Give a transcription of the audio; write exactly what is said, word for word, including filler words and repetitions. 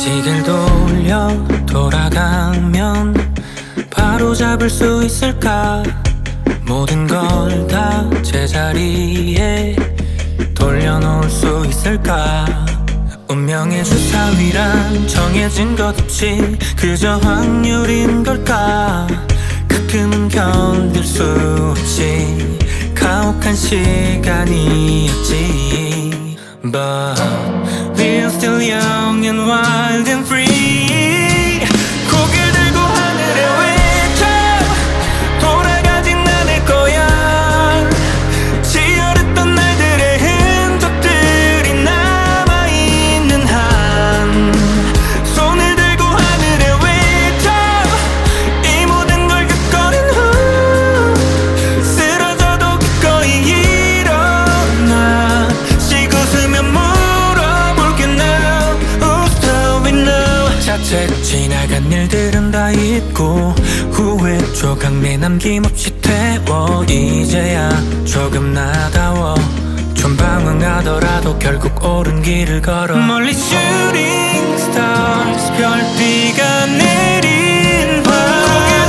시계를 돌려 돌아가면 바로 잡을 수 있을까? 모든 걸 다 제자리에 돌려놓을 수 있을까? 운명의 주사위란 정해진 것 없이 그저 확률인 걸까? 가끔은 견딜 수 없지 가혹한 시간이었지. But we're still young and wild and free. 고개를 들고 하늘에 외쳐 돌아가진 않을 거야. 치열했던 날들의 흔적들이 남아있는 한 손을 들고 하늘에 외쳐 이 모든 걸 겪어낸 후 쓰러져도 기꺼이 일어나 쉬고 웃으며 물어볼게 now. Who's doing now? 자책 지나간 일들은 다 잊고 후회 조각 내남김없이 태워 이제야 조금 나다워. 좀 방황하더라도 결국 옳은 길을 걸어. 멀리 shooting stars 별비가 내린 밤 고개